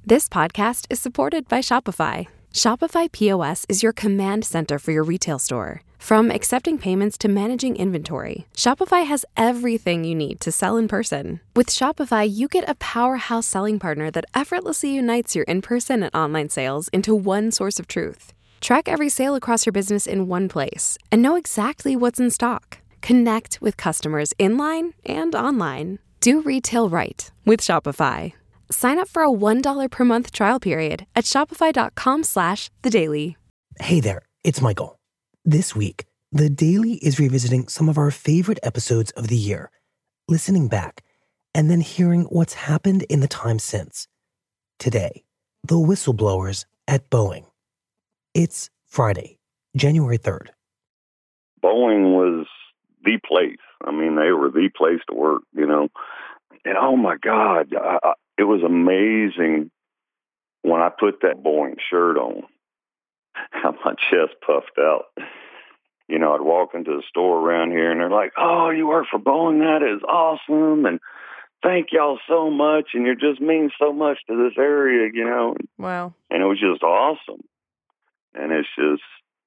This podcast is supported by Shopify. Shopify POS is your command center for your retail store. From accepting payments to managing inventory, Shopify has everything you need to sell in person. With Shopify, you get a powerhouse selling partner that effortlessly unites your in-person and online sales into one source of truth. Track every sale across your business in one place and know exactly what's in stock. Connect with customers in-line and online. Do retail right with Shopify. Sign up for a $1 per month trial period at shopify.com/thedaily. Hey there, it's Michael. This week, The Daily is revisiting some of our favorite episodes of the year, listening back, and then hearing what's happened in the time since. Today, the whistleblowers at Boeing. It's Friday, January 3rd. Boeing was the place. I mean, they were the place to work, you know. And oh my God, it was amazing when I put that Boeing shirt on, how my chest puffed out. You know, I'd walk into the store around here and they're like, "Oh, you work for Boeing? That is awesome. And thank y'all so much. And you just mean so much to this area, you know." Wow. And it was just awesome. And it's just,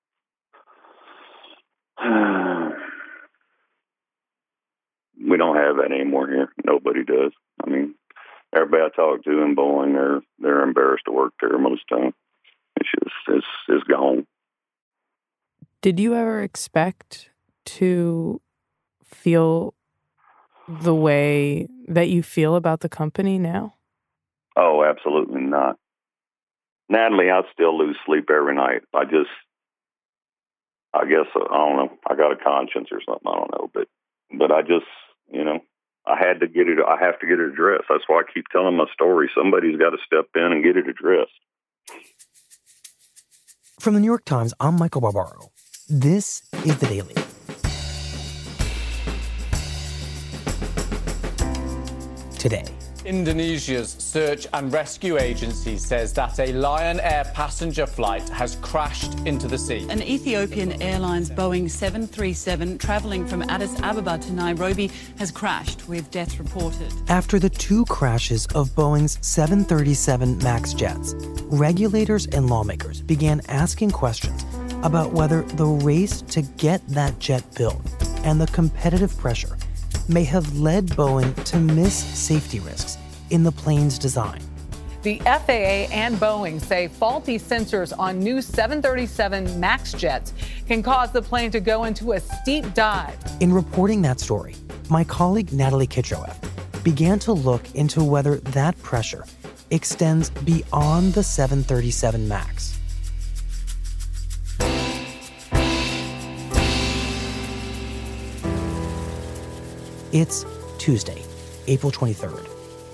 we don't have that anymore here. Nobody does. I mean, everybody I talk to in Boeing, they're embarrassed to work there most of the time. It's just, it's gone. Did you ever expect to feel the way that you feel about the company now? Oh, absolutely not. Natalie, I'd still lose sleep every night. I guess, I don't know, I got a conscience or something, I don't know, but I just, you know, I have to get it addressed. That's why I keep telling my story. Somebody's got to step in and get it addressed. From the New York Times, I'm Michael Barbaro. This is The Daily. Today, Indonesia's search and rescue agency says that a Lion Air passenger flight has crashed into the sea. An Ethiopian Airlines Boeing 737 travelling from Addis Ababa to Nairobi has crashed, with deaths reported. after the two crashes of Boeing's 737 MAX jets, regulators and lawmakers began asking questions about whether the race to get that jet built and the competitive pressure may have led Boeing to miss safety risks in the plane's design. The FAA and Boeing say faulty sensors on new 737 MAX jets can cause the plane to go into a steep dive. In reporting that story, my colleague Natalie Kitchoff began to look into whether that pressure extends beyond the 737 MAX. It's Tuesday, April 23rd.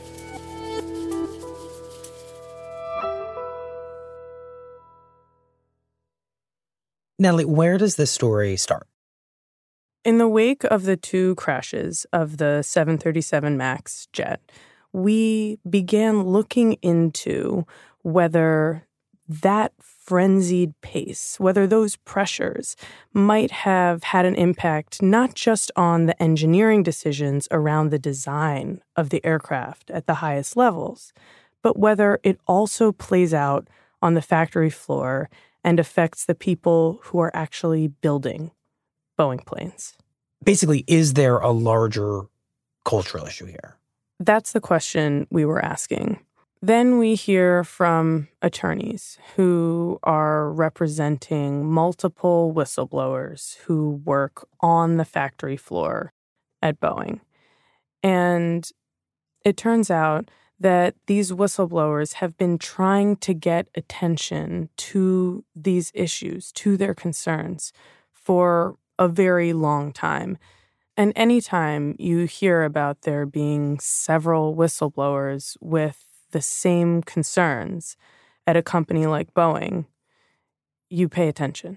Natalie, where does this story start? In the wake of the two crashes of the 737 MAX jet, we began looking into whether that frenzied pace, whether those pressures might have had an impact not just on the engineering decisions around the design of the aircraft at the highest levels, but whether it also plays out on the factory floor and affects the people who are actually building Boeing planes. Basically, is there a larger cultural issue here? That's the question we were asking. Then we hear from attorneys who are representing multiple whistleblowers who work on the factory floor at Boeing. And it turns out that these whistleblowers have been trying to get attention to these issues, to their concerns, for a very long time. And anytime you hear about there being several whistleblowers with the same concerns at a company like Boeing, you pay attention.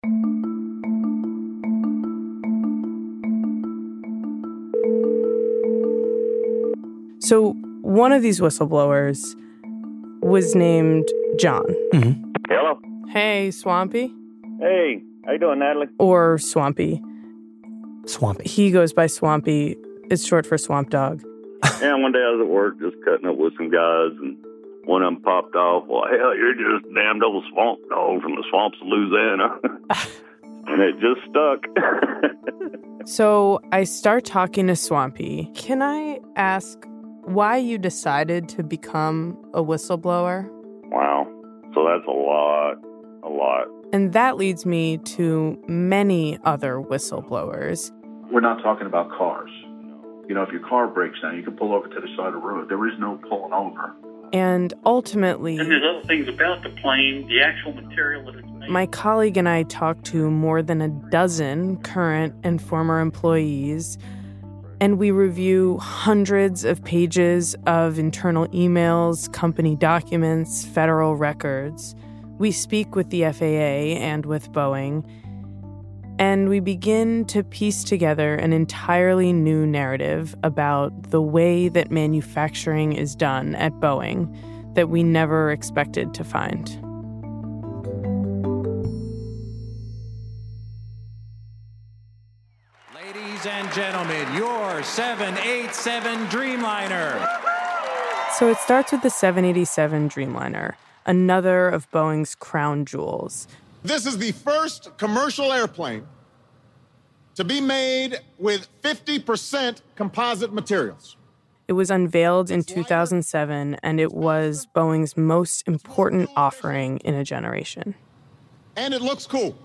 So one of these whistleblowers was named John. Mm-hmm. Hello? Hey, Swampy. Hey, how you doing, Natalie? Or Swampy. Swampy. He goes by Swampy. It's short for Swamp Dog. Yeah, one day I was at work just cutting up with some guys, and one of them popped off, well, hell, you're just a damned old swamp dog from the swamps of Louisiana. And it just stuck. So I start talking to Swampy. Can I ask why you decided to become a whistleblower? Wow. So that's a lot. And that leads me to many other whistleblowers. We're not talking about cars. You know, if your car breaks down, you can pull over to the side of the road. There is no pulling over. And ultimately, and there's other things about the plane, the actual material that it's made. My colleague and I talked to more than a dozen current and former employees, and we review hundreds of pages of internal emails, company documents, federal records. We speak with the FAA and with Boeing, and we begin to piece together an entirely new narrative about the way that manufacturing is done at Boeing that we never expected to find. Ladies and gentlemen, your 787 Dreamliner. So it starts with the 787 Dreamliner, another of Boeing's crown jewels. This is the first commercial airplane to be made with 50% composite materials. It was unveiled in 2007, and it was Boeing's most important offering in a generation. And it looks cool.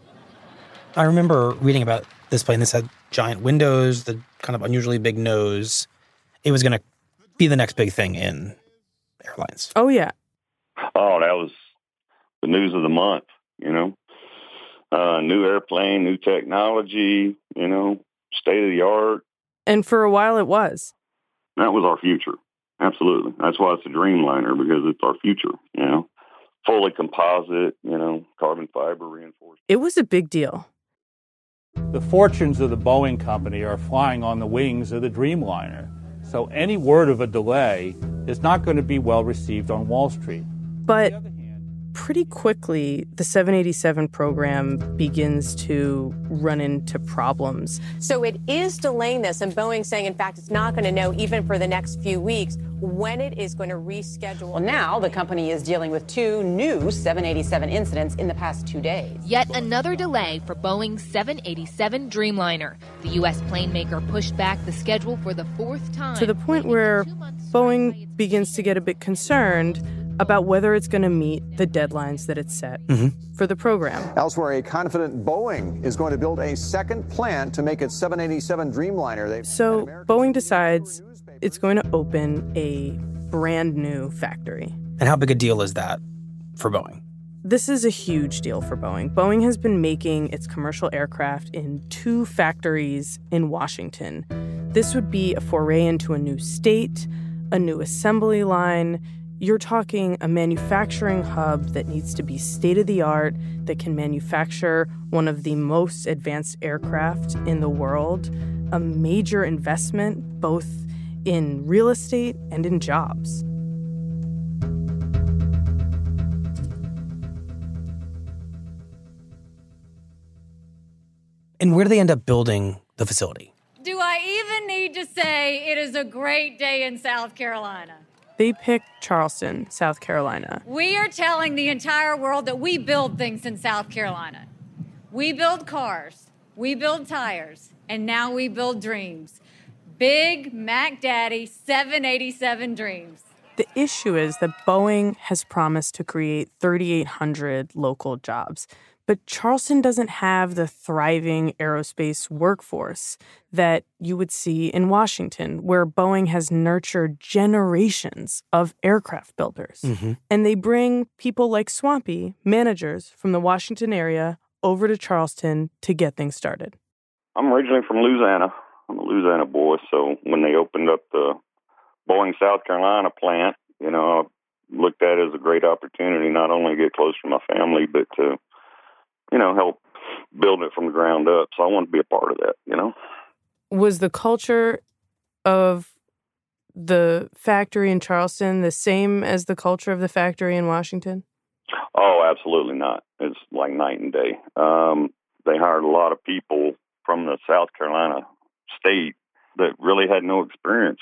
I remember reading about this plane. This had giant windows, the kind of unusually big nose. It was going to be the next big thing in airlines. Oh, yeah. Oh, that was the news of the month, you know. New airplane, new technology, you know, state of the art. And for a while it was. That was our future. Absolutely. That's why it's a Dreamliner, because it's our future, you know. Fully composite, you know, carbon fiber reinforced. It was a big deal. The fortunes of the Boeing company are flying on the wings of the Dreamliner. So any word of a delay is not going to be well received on Wall Street. But pretty quickly, the 787 program begins to run into problems. So it is delaying this, and Boeing saying, in fact, it's not going to know even for the next few weeks when it is going to reschedule. Well, now the company is dealing with 2 new 787 incidents in the past 2 days. Yet another delay for Boeing's 787 Dreamliner. The U.S. plane maker pushed back the schedule for the 4th time. To the point where Boeing begins to get a bit concerned about whether it's going to meet the deadlines that it's set for the program. Elsewhere, a confident Boeing is going to build a second plant to make its 787 Dreamliner. So Boeing decides it's going to open a brand new factory. And how big a deal is that for Boeing? This is a huge deal for Boeing. Boeing has been making its commercial aircraft in 2 factories in Washington. This would be a foray into a new state, a new assembly line. You're talking a manufacturing hub that needs to be state-of-the-art, that can manufacture one of the most advanced aircraft in the world, a major investment both in real estate and in jobs. And where do they end up building the facility? Do I even need to say it is a great day in South Carolina? They picked Charleston, South Carolina. We are telling the entire world that we build things in South Carolina. We build cars, we build tires, and now we build dreams. Big Mac Daddy 787 dreams. The issue is that Boeing has promised to create 3,800 local jobs. But Charleston doesn't have the thriving aerospace workforce that you would see in Washington, where Boeing has nurtured generations of aircraft builders. And they bring people like Swampy, managers from the Washington area, over to Charleston to get things started. I'm originally from Louisiana. I'm a Louisiana boy, so when they opened up the Boeing South Carolina plant, you know, I looked at it as a great opportunity not only to get close to my family, but to help build it from the ground up. So I want to be a part of that, you know. Was the culture of the factory in Charleston the same as the culture of the factory in Washington? Oh, absolutely not. It's like night and day. They hired a lot of people from the South Carolina state that really had no experience with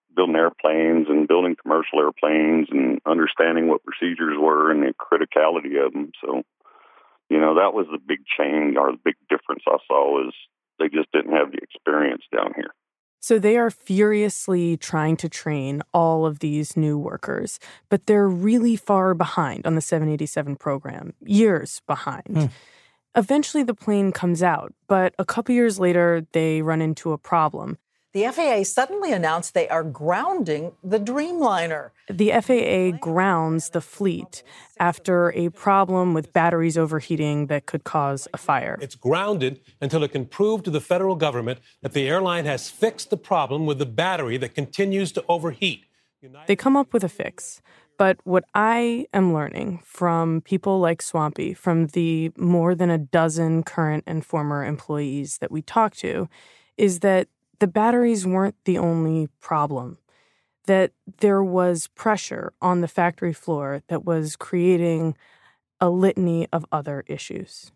building airplanes and building commercial airplanes and understanding what procedures were and the criticality of them. So, that was the big change or the big difference I saw is they just didn't have the experience down here. So they are furiously trying to train all of these new workers, but they're really far behind on the 787 program, years behind. Eventually the plane comes out, but a couple years later, they run into a problem. The FAA suddenly announced they are grounding the Dreamliner. The FAA grounds the fleet after a problem with batteries overheating that could cause a fire. It's grounded until it can prove to the federal government that the airline has fixed the problem with the battery that continues to overheat. They come up with a fix. But what I am learning from people like Swampy, from the more than a dozen current and former employees that we talk to, is that the batteries weren't the only problem, that there was pressure on the factory floor that was creating a litany of other issues.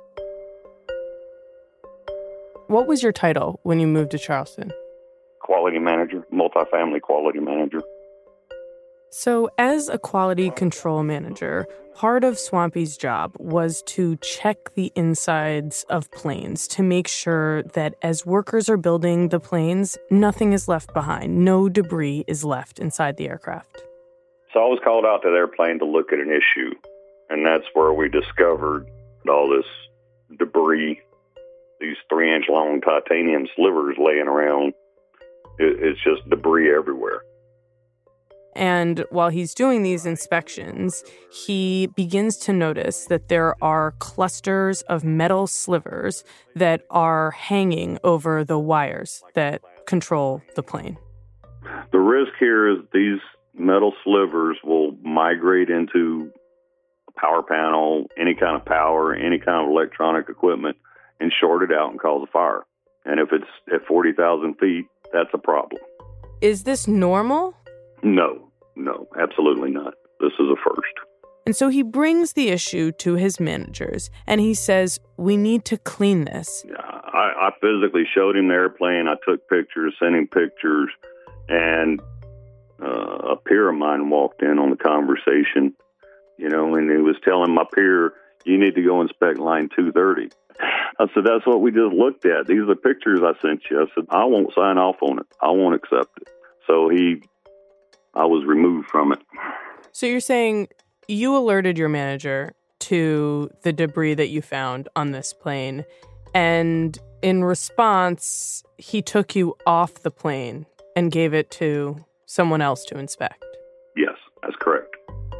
What was your title when you moved to Charleston? Quality manager, multifamily quality manager. So as a quality control manager, part of Swampy's job was to check the insides of planes to make sure that as workers are building the planes, nothing is left behind. No debris is left inside the aircraft. So I was called out to the airplane to look at an issue, and that's where we discovered all this debris, these 3-inch long titanium slivers laying around. It's just debris everywhere. And while he's doing these inspections, he begins to notice that there are clusters of metal slivers that are hanging over the wires that control the plane. The risk here is these metal slivers will migrate into a power panel, any kind of power, any kind of electronic equipment, and short it out and cause a fire. And if it's at 40,000 feet, that's a problem. Is this normal? No, absolutely not. This is a first. And so he brings the issue to his managers, and he says, we need to clean this. I physically showed him the airplane. I took pictures, sent him pictures, and a peer of mine walked in on the conversation, and he was telling my peer, you need to go inspect line 230. I said, that's what we just looked at. These are the pictures I sent you. I said, I won't sign off on it. I won't accept it. So I was removed from it. So you're saying you alerted your manager to the debris that you found on this plane, and in response, he took you off the plane and gave it to someone else to inspect. Yes, that's correct.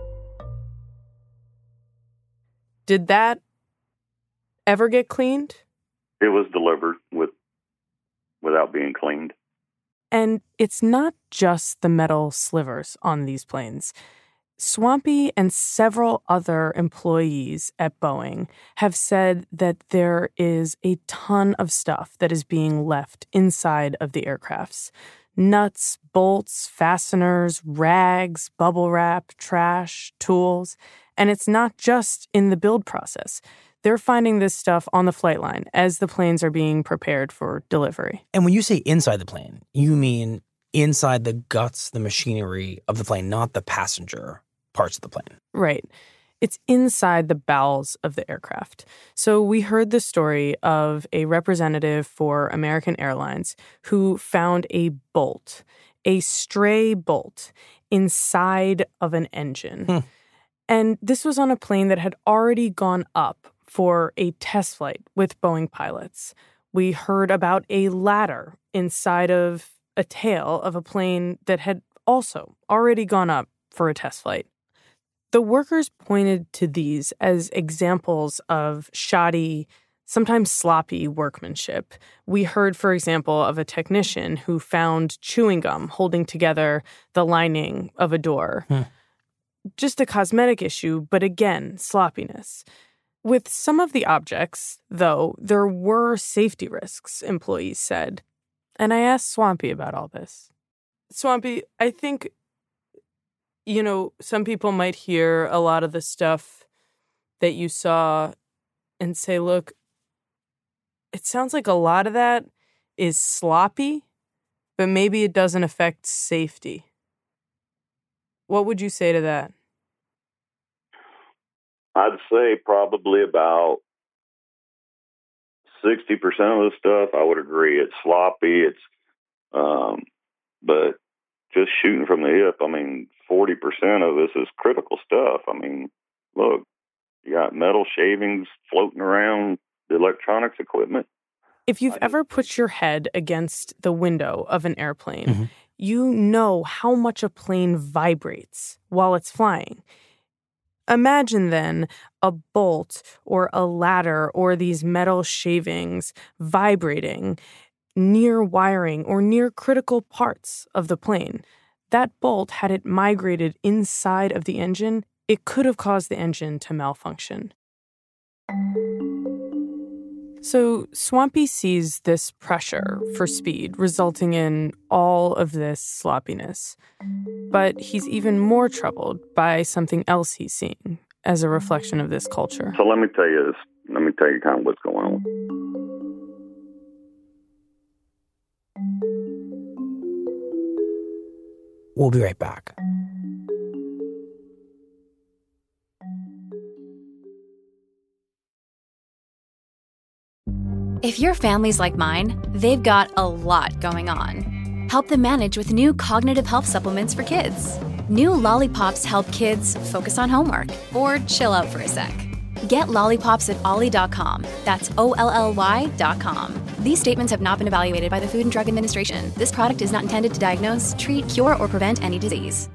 Did that ever get cleaned? It was delivered without being cleaned. And it's not just the metal slivers on these planes. Swampy and several other employees at Boeing have said that there is a ton of stuff that is being left inside of the aircrafts. Nuts, bolts, fasteners, rags, bubble wrap, trash, tools. And it's not just in the build process. They're finding this stuff on the flight line as the planes are being prepared for delivery. And when you say inside the plane, you mean inside the guts, the machinery of the plane, not the passenger parts of the plane. Right. It's inside the bowels of the aircraft. So we heard the story of a representative for American Airlines who found a bolt, a stray bolt, inside of an engine. And this was on a plane that had already gone up for a test flight with Boeing pilots. We heard about a ladder inside of a tail of a plane that had also already gone up for a test flight. The workers pointed to these as examples of shoddy, sometimes sloppy workmanship. We heard, for example, of a technician who found chewing gum holding together the lining of a door. Just a cosmetic issue, but again, sloppiness. With some of the objects, though, there were safety risks, employees said. And I asked Swampy about all this. Swampy, I think, some people might hear a lot of the stuff that you saw and say, look, it sounds like a lot of that is sloppy, but maybe it doesn't affect safety. What would you say to that? I'd say probably about 60% of the stuff, I would agree. It's sloppy. But just shooting from the hip, 40% of this is critical stuff. Look, you got metal shavings floating around, the electronics equipment. If you've ever put your head against the window of an airplane, you know how much a plane vibrates while it's flying. Imagine then a bolt or a ladder or these metal shavings vibrating near wiring or near critical parts of the plane. That bolt, had it migrated inside of the engine, it could have caused the engine to malfunction. So Swampy sees this pressure for speed resulting in all of this sloppiness. But he's even more troubled by something else he's seeing as a reflection of this culture. So let me tell you this. Let me tell you kind of what's going on. We'll be right back. If your family's like mine, they've got a lot going on. Help them manage with new cognitive health supplements for kids. New Lollipops help kids focus on homework or chill out for a sec. Get Lollipops at olly.com. That's OLLY.com. These statements have not been evaluated by the Food and Drug Administration. This product is not intended to diagnose, treat, cure, or prevent any disease.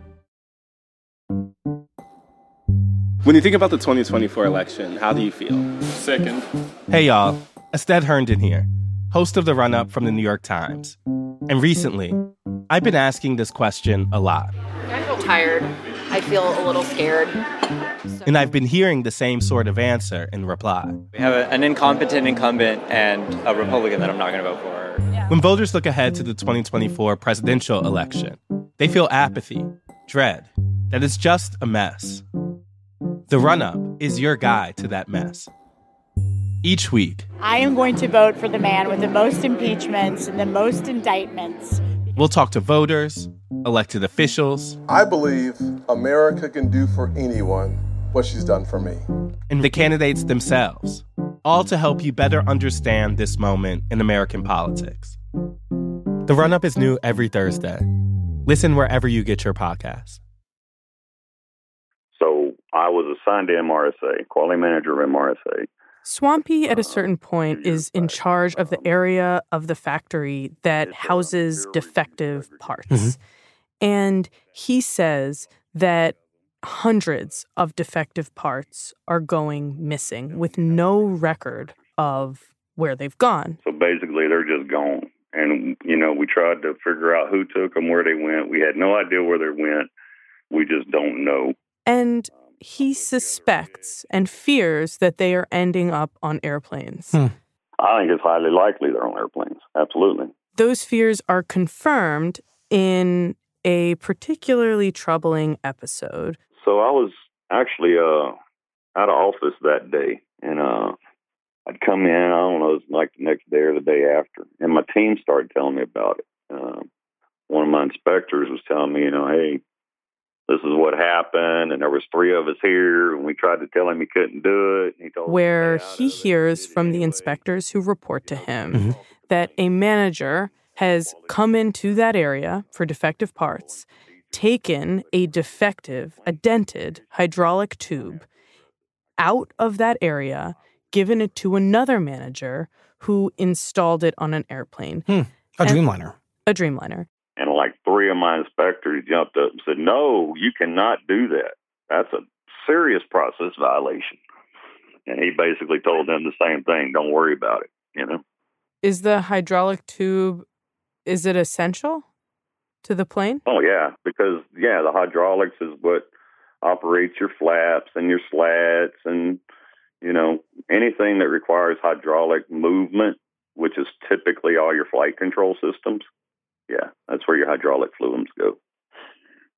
When you think about the 2024 election, how do you feel? Sickened. Hey, y'all. Estelle Herndon here, host of The Run-Up from the New York Times. And recently, I've been asking this question a lot. I feel tired. I feel a little scared. And I've been hearing the same sort of answer in reply. We have an incompetent incumbent and a Republican that I'm not going to vote for. When voters look ahead to the 2024 presidential election, they feel apathy, dread, that it's just a mess. The Run-Up is your guide to that mess. Each week, I am going to vote for the man with the most impeachments and the most indictments. We'll talk to voters, elected officials. I believe America can do for anyone what she's done for me. And the candidates themselves, all to help you better understand this moment in American politics. The Run-Up is new every Thursday. Listen wherever you get your podcasts. So I was assigned to MRSA, quality manager of MRSA. Swampy, at a certain point, is in charge of the area of the factory that houses defective parts. And he says that hundreds of defective parts are going missing with no record of where they've gone. So basically, they're just gone. And, we tried to figure out who took them, where they went. We had no idea where they went. We just don't know. And he suspects and fears that they are ending up on airplanes. I think it's highly likely they're on airplanes. Absolutely. Those fears are confirmed in a particularly troubling episode. So I was actually out of office that day, and I'd come in, I don't know, it was like the next day or the day after, and my team started telling me about it. One of my inspectors was telling me, hey, this is what happened, and there was 3 of us here, and we tried to tell him he couldn't do it. And he told where he hears from the inspectors who report to him that a manager has come into that area for defective parts, taken a dented hydraulic tube out of that area, given it to another manager who installed it on an airplane. A Dreamliner. A Dreamliner. And like 3 of my inspectors jumped up and said, no, you cannot do that. That's a serious process violation. And he basically told them the same thing. Don't worry about it, Is the hydraulic tube, is it essential to the plane? Oh, yeah, because, the hydraulics is what operates your flaps and your slats and, anything that requires hydraulic movement, which is typically all your flight control systems. Yeah, that's where your hydraulic fluids go.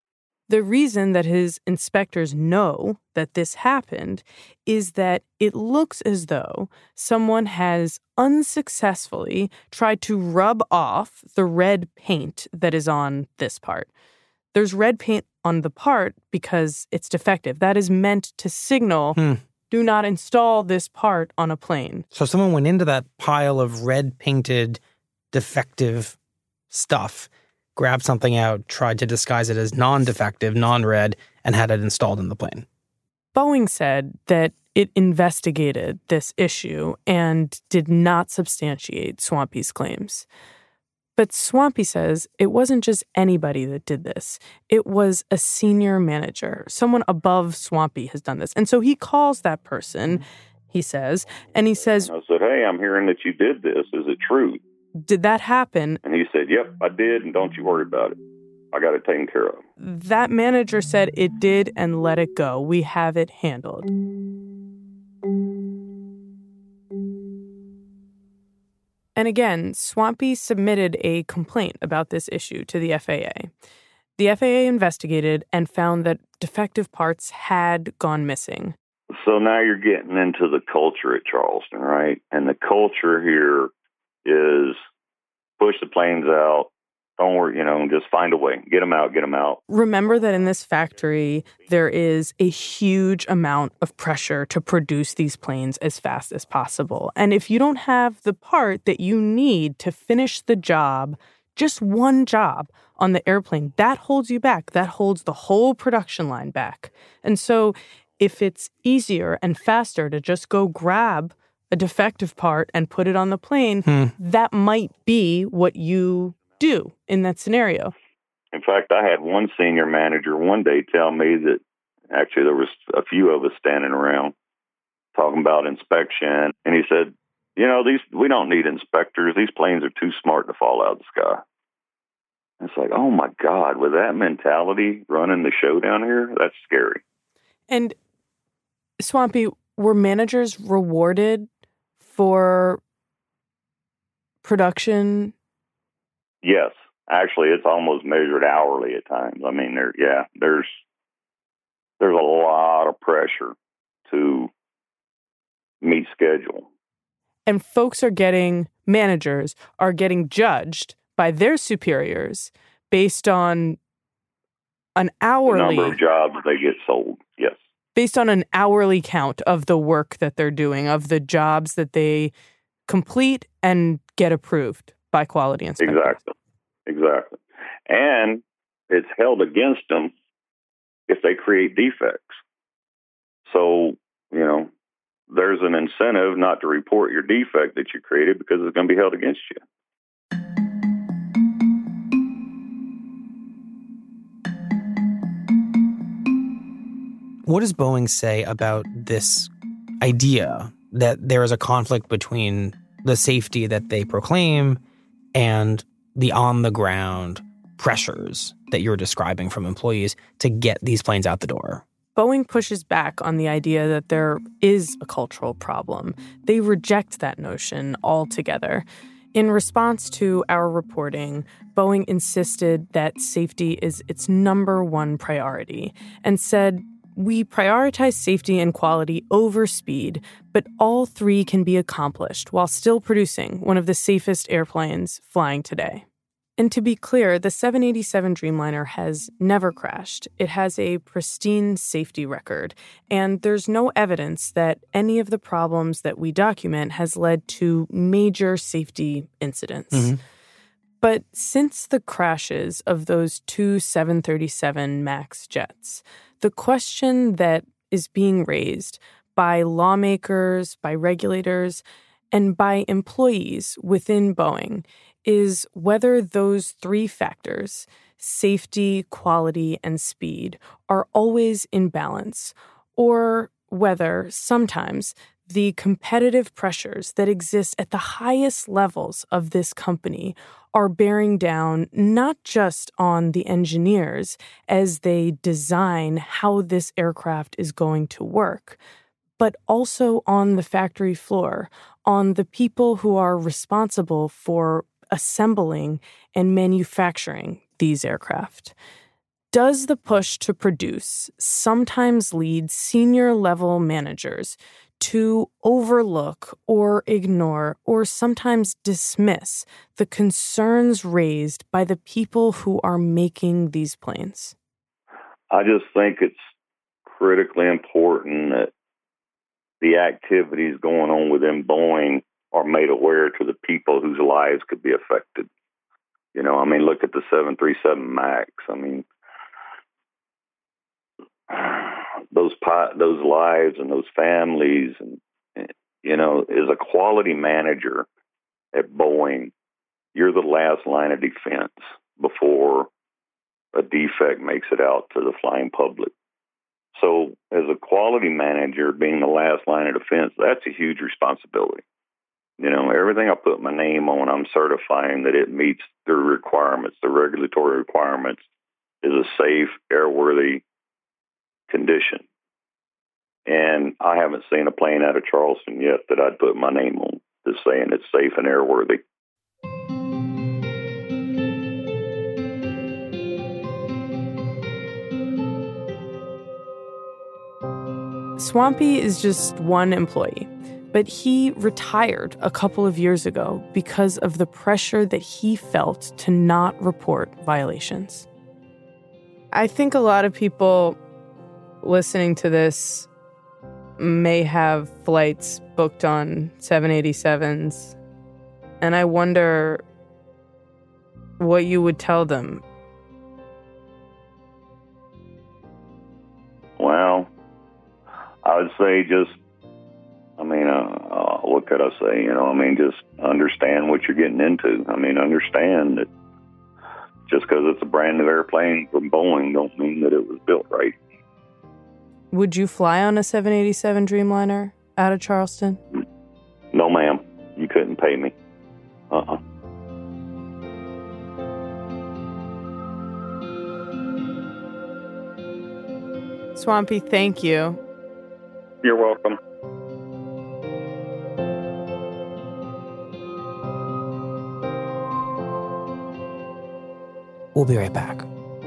The reason that his inspectors know that this happened is that it looks as though someone has unsuccessfully tried to rub off the red paint that is on this part. There's red paint on the part because it's defective. That is meant to signal, do not install this part on a plane. So someone went into that pile of red-painted, defective stuff, grabbed something out, tried to disguise it as non-defective, non-red, and had it installed in the plane. Boeing said that it investigated this issue and did not substantiate Swampy's claims. But Swampy says it wasn't just anybody that did this. It was a senior manager. Someone above Swampy has done this. And so he calls that person, he says, and he says, I said, hey, I'm hearing that you did this. Is it true? Did that happen? And he said, yep, I did, and don't you worry about it. I got it taken care of. That manager said it did and let it go. We have it handled. And again, Swampy submitted a complaint about this issue to the FAA. The FAA investigated and found that defective parts had gone missing. So now you're getting into the culture at Charleston, right? And the culture here is push the planes out. Don't worry, just find a way. Get them out. Remember that in this factory, there is a huge amount of pressure to produce these planes as fast as possible. And if you don't have the part that you need to finish the job, just one job on the airplane, that holds you back. That holds the whole production line back. And so if it's easier and faster to just go grab a defective part and put it on the plane, that might be what you do in that scenario. In fact, I had one senior manager one day tell me that actually there was a few of us standing around talking about inspection. And he said, we don't need inspectors. These planes are too smart to fall out of the sky. It's like, oh my God, with that mentality running the show down here, that's scary. And Swampy, were managers rewarded for production? Yes. Actually, it's almost measured hourly at times. I mean, there's a lot of pressure to meet schedule. And managers are getting judged by their superiors based on an hourly... The number of jobs they get sold, yes. Based on an hourly count of the work that they're doing, of the jobs that they complete and get approved by quality inspectors. Exactly. And it's held against them if they create defects. So, there's an incentive not to report your defect that you created because it's going to be held against you. What does Boeing say about this idea that there is a conflict between the safety that they proclaim and the on-the-ground pressures that you're describing from employees to get these planes out the door? Boeing pushes back on the idea that there is a cultural problem. They reject that notion altogether. In response to our reporting, Boeing insisted that safety is its number one priority and said, we prioritize safety and quality over speed, but all three can be accomplished while still producing one of the safest airplanes flying today. And to be clear, the 787 Dreamliner has never crashed. It has a pristine safety record, and there's no evidence that any of the problems that we document has led to major safety incidents. Mm-hmm. But since the crashes of those two 737 MAX jets, the question that is being raised by lawmakers, by regulators, and by employees within Boeing is whether those three factors, safety, quality, and speed, are always in balance, or whether sometimes the competitive pressures that exist at the highest levels of this company are bearing down not just on the engineers as they design how this aircraft is going to work, but also on the factory floor, on the people who are responsible for assembling and manufacturing these aircraft. Does the push to produce sometimes lead senior level managers to overlook or ignore or sometimes dismiss the concerns raised by the people who are making these planes? I just think it's critically important that the activities going on within Boeing are made aware to the people whose lives could be affected. You know, I mean, look at the 737 MAX. I mean, those lives and those families, and you know, as a quality manager at Boeing, you're the last line of defense before a defect makes it out to the flying public. So as a quality manager, being the last line of defense, that's a huge responsibility. You know, everything I put my name on, I'm certifying that it meets the requirements, the regulatory requirements, is a safe, airworthy condition. And I haven't seen a plane out of Charleston yet that I'd put my name on, just saying it's safe and airworthy. Swampy is just one employee, but he retired a couple of years ago because of the pressure that he felt to not report violations. I think a lot of people listening to this may have flights booked on 787s, and I wonder what you would tell them. Well, I would say what could I say? You know, I mean, just understand what you're getting into. I mean, understand that just because it's a brand new airplane from Boeing don't mean that it was built right. Would you fly on a 787 Dreamliner out of Charleston? No, ma'am. You couldn't pay me. Swampy, thank you. You're welcome. We'll be right back.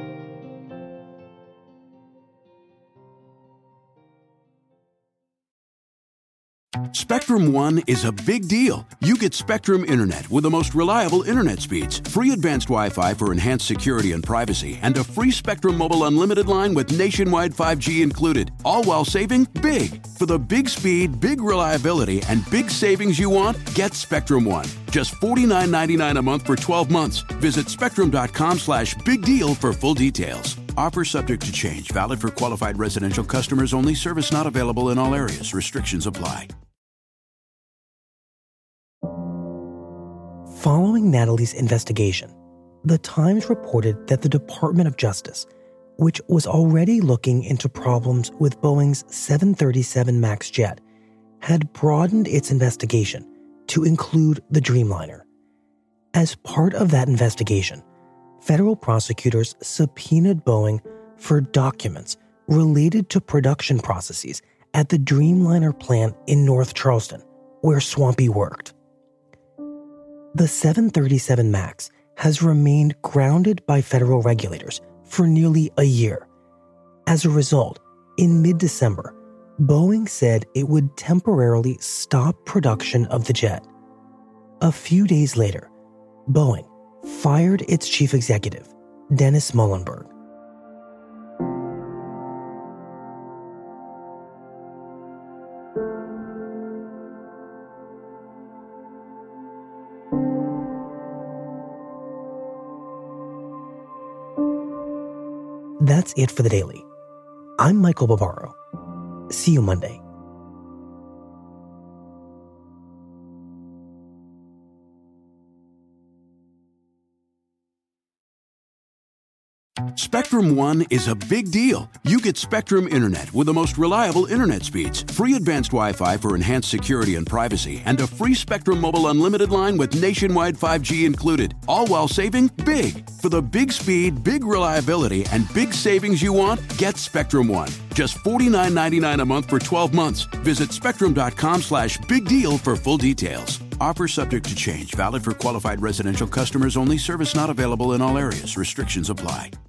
Spectrum One is a big deal. You get Spectrum Internet with the most reliable internet speeds, free advanced Wi-Fi for enhanced security and privacy, and a free Spectrum Mobile Unlimited line with nationwide 5G included, all while saving big. For the big speed, big reliability, and big savings you want, get Spectrum One. Just $49.99 a month for 12 months. Visit spectrum.com/big deal for full details. Offer subject to change. Valid for qualified residential customers only. Service not available in all areas. Restrictions apply. Following Natalie's investigation, The Times reported that the Department of Justice, which was already looking into problems with Boeing's 737 MAX jet, had broadened its investigation to include the Dreamliner. As part of that investigation, federal prosecutors subpoenaed Boeing for documents related to production processes at the Dreamliner plant in North Charleston, where Swampy worked. The 737 MAX has remained grounded by federal regulators for nearly a year. As a result, in mid-December, Boeing said it would temporarily stop production of the jet. A few days later, Boeing fired its chief executive, Dennis Muilenburg. That's it for the Daily. I'm Michael Barbaro. See you Monday. Spectrum One is a big deal. You get Spectrum Internet with the most reliable internet speeds, free advanced Wi-Fi for enhanced security and privacy, and a free Spectrum Mobile Unlimited line with nationwide 5G included, all while saving big. For the big speed, big reliability, and big savings you want, get Spectrum One. Just $49.99 a month for 12 months. Visit spectrum.com/big deal for full details. Offer subject to change. Valid for qualified residential customers only. Service not available in all areas. Restrictions apply.